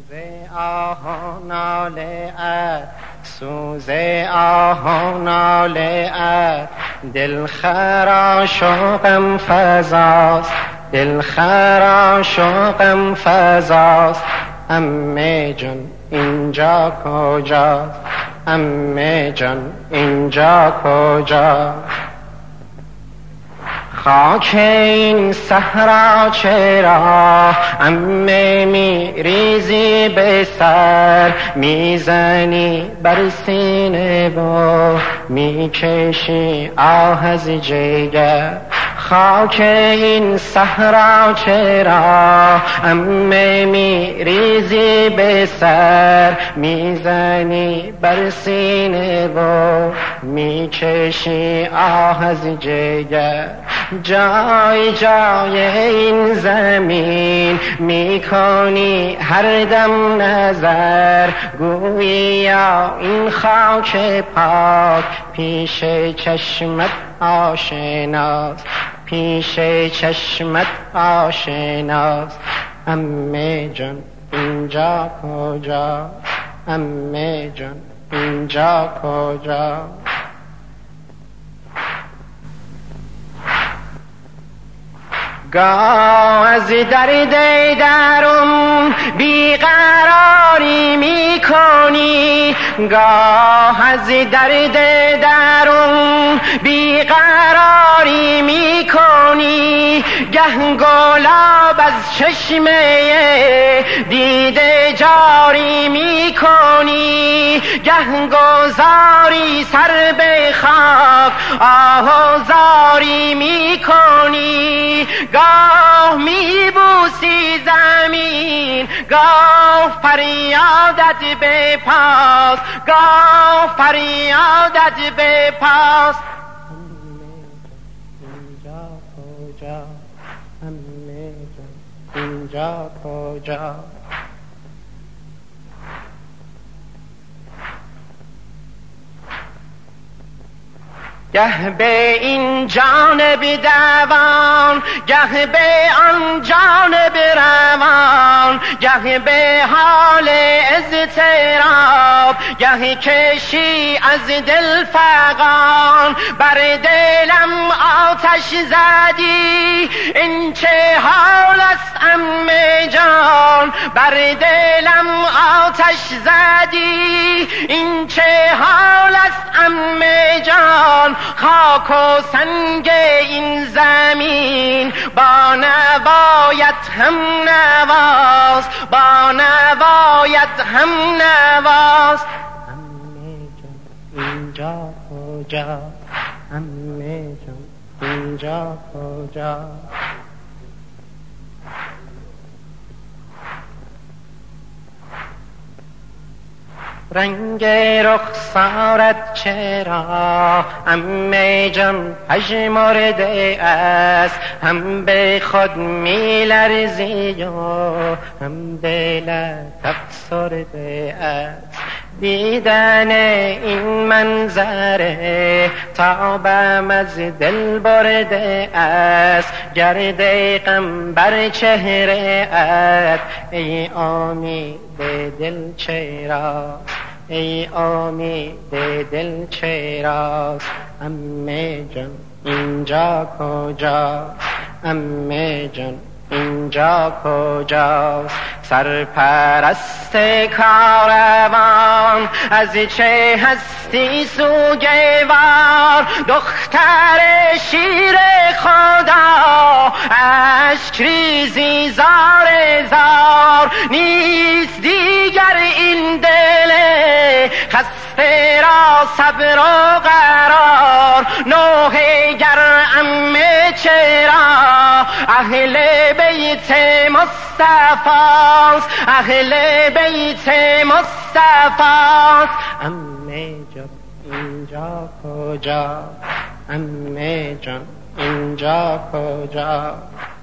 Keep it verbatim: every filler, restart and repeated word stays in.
آه و ناله ات سوز آه و ناله ات دل خراش و غم فزاست، دل خراش و غم فزاست. عمه جان اینجا کجاست؟ عمه جان اینجا کجاست؟ خاک این صحرا چرا عمه می ریزی به سر، میزنی بر سینه و میکشی آه از جگر. خاک این صحرا چرا عمه می ریزی به سر، میزنی بر سینه و میکشی آه از جگر. جای جای این زمین میکنی هر دم نظر، گویا این خاک پاک پیش چشمت آشناست، پیش چشمت آشناست. عمه جان اینجا کجا؟ عمه جان اینجا کجا؟ گاه از درد درم بیقراری میکنی، گاه از درد درم بیقراری میکنی. گه گلاب از چشمه دیده جاری میکنی، گه گذاری سر به خاک آهوزاری میکنی. گاه میبوسی زمین، گاه فریادت به پاس، گاه فریادت به پاس. اینجا کجا؟ عمه جان اینجا کجا؟ گه به این جانب دوان، گه به آن جانب روان، گه به حال اضطراب، گه کشی از دل فغان. بر دلم آتش زدی این چه حال است عمه جان؟ بر دلم آتش زدی این چه حال است عمه جان؟ خاک و سنگ این زمین با نوایت هم نواست، با نوایت هم نواست. عمه جان اینجا کجا؟ عمه جان اینجا کجا؟ رنگ رخسارت چرا عمه جان پژمرده است؟ هم به خود می لرزی و هم به لطف افسرده است. دیدن این منظره تابم از دل برده است، گرد غم بر چهره ات ای امید دل چرا؟ ای امید دل چراست؟ عمه جان اینجا کجا؟ عمه جان اینجا کجاست؟ سرپرست کاروان از چه هستی سوگوار، دختر شیر خدا اشک ریزی زار زار. نیست دیگر این دل خسته را صبر و قرار، نوحه گر عمه چرا؟ اهل بیت مصطفاست، اهل بیت مصطفاست. عمه جان اینجا کجا؟ عمه جان اینجا کجا؟